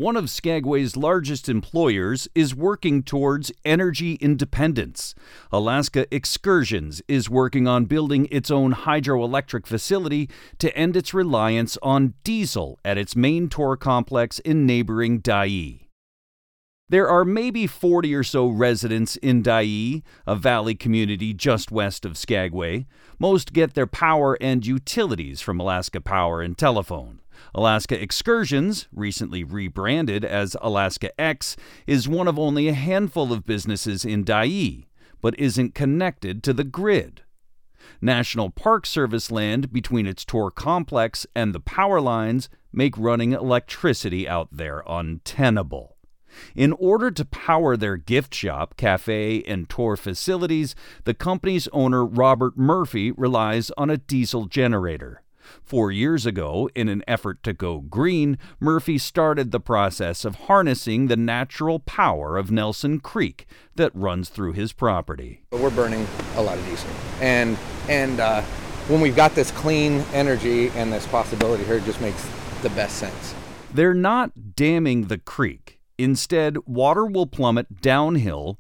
One of Skagway's largest employers is working towards energy independence. Alaska Excursions is working on building its own hydroelectric facility to end its reliance on diesel at its main tour complex in neighboring Dyea. There are maybe 40 or so residents in Dyea, a valley community just west of Skagway. Most get their power and utilities from Alaska Power and Telephone. Alaska Excursions, recently rebranded as Alaska X, is one of only a handful of businesses in Dyea, but isn't connected to the grid. National Park Service land between its tour complex and the power lines make running electricity out there untenable. In order to power their gift shop, cafe, and tour facilities, the company's owner, Robert Murphy, relies on a diesel generator. 4 years ago, in an effort to go green, Murphy started the process of harnessing the natural power of Nelson Creek that runs through his property. We're burning a lot of diesel. And when we've got this clean energy and this possibility here, it just makes the best sense. They're not damming the creek. Instead, water will plummet downhill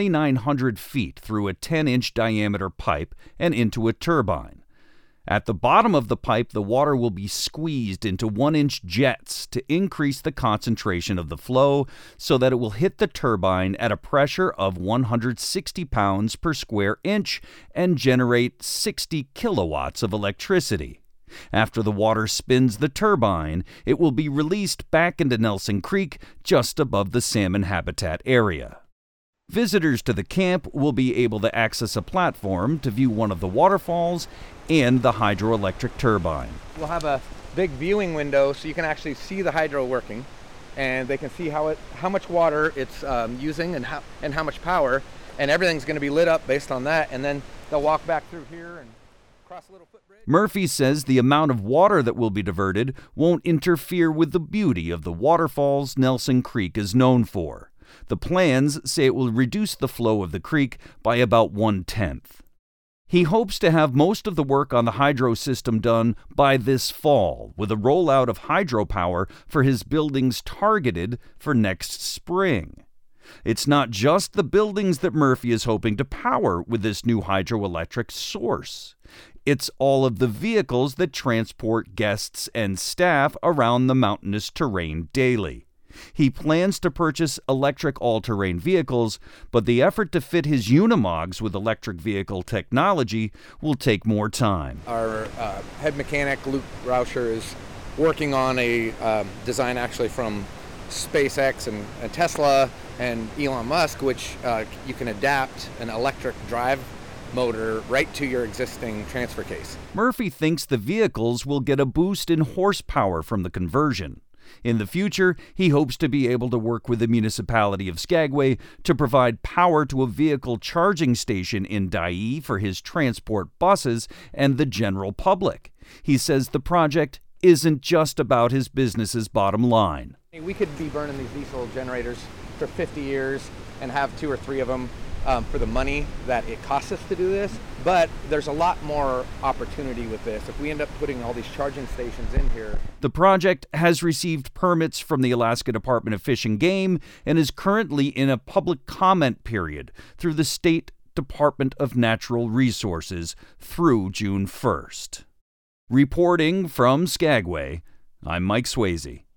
2,900 feet through a 10-inch diameter pipe and into a turbine. At the bottom of the pipe, the water will be squeezed into 1-inch jets to increase the concentration of the flow so that it will hit the turbine at a pressure of 160 pounds per square inch and generate 60 kilowatts of electricity. After the water spins the turbine, it will be released back into Nelson Creek just above the salmon habitat area. Visitors to the camp will be able to access a platform to view one of the waterfalls and the hydroelectric turbine. We'll have a big viewing window so you can actually see the hydro working, and they can see how much water it's using and how much power, and everything's going to be lit up based on that, and then they'll walk back through here and cross a little footbridge. Murphy says the amount of water that will be diverted won't interfere with the beauty of the waterfalls Nelson Creek is known for. The plans say it will reduce the flow of the creek by about 1/10. He hopes to have most of the work on the hydro system done by this fall, with a rollout of hydropower for his buildings targeted for next spring. It's not just the buildings that Murphy is hoping to power with this new hydroelectric source. It's all of the vehicles that transport guests and staff around the mountainous terrain daily. He plans to purchase electric all-terrain vehicles, but the effort to fit his Unimogs with electric vehicle technology will take more time. Our head mechanic, Luke Rauscher, is working on a design actually from SpaceX and Tesla and Elon Musk, which you can adapt an electric drive motor right to your existing transfer case. Murphy thinks the vehicles will get a boost in horsepower from the conversion. In the future, he hopes to be able to work with the municipality of Skagway to provide power to a vehicle charging station in Dyea for his transport buses and the general public. He says the project isn't just about his business's bottom line. We could be burning these diesel generators for 50 years and have 2 or 3 of them for the money that it costs us to do this, but there's a lot more opportunity with this if we end up putting all these charging stations in here. The project has received permits from the Alaska Department of Fish and Game and is currently in a public comment period through the State Department of Natural Resources through June 1st. Reporting from Skagway, I'm Mike Swayze.